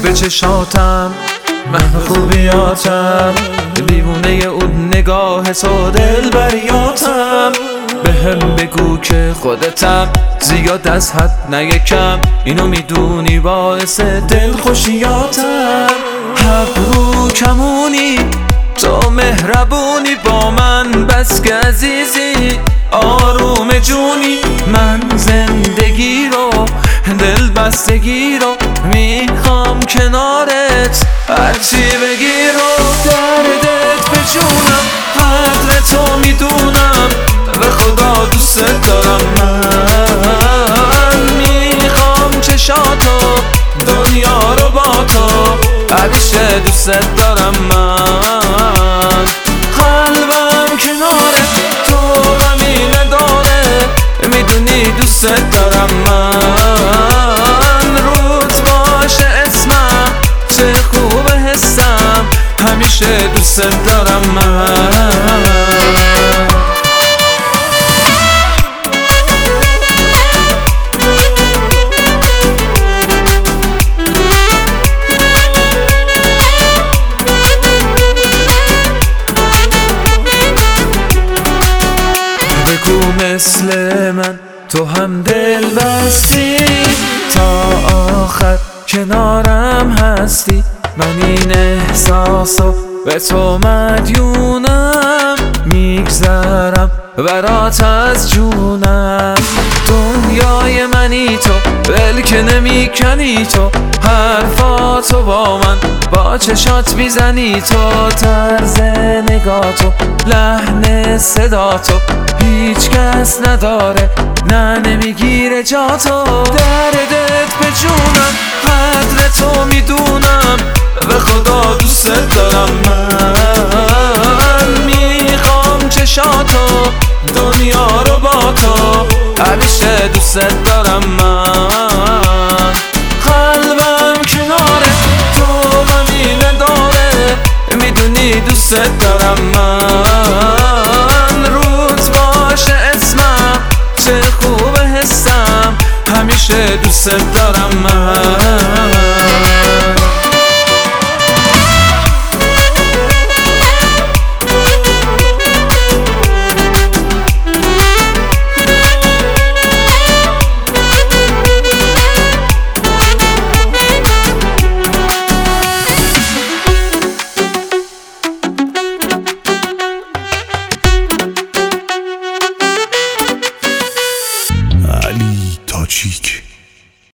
به چشاتم، من خوبیاتم، دیوونه اون نگاه تو دلبریاتم. بهم بگو که خودتم، زیاد از حد نه یکم، اینو میدونی باعث دلخوشیاتم. ابرو کمونی تو مهربونی با من، بس که عزیزی آروم جونی. من زندگی رو دل بستگی رو میخوام کنارت، هرچی بگی رو دردت به جونم. قدر تو میدونم به خدا دوست دارم. من میخوام چشاتو دنیا رو با تو، همیشه دوست دارم. من قلبم کناره تو غمی نداره، میدونی دوست دارم. من روز باشه اسمم، چه خوب حسم، همیشه دوست دارم. من مثل من تو هم دل بستی، تا آخر کنارم هستی. من این احساسو به تو مدیونم، میگذرم برات از جونم. دنیای منی تو، ول که نمیکنی تو، حرفاتو با من با چشات میزنی تو. طرز نگاتو، لحن صداتو هیچ کس نداره، نه نمیگیره جاتو. دردت به جونم، قدر تو میدونم، به خدا دوست دارم. من میخوام چشاتو دنیا رو با تو، همیشه دوست دارم. من قلبم کناره تو غمی نداره، میدونی دوست دارم. من روز باشه اسمم، چه خوب حسم، همیشه دوست دارم. من علی تاجیک.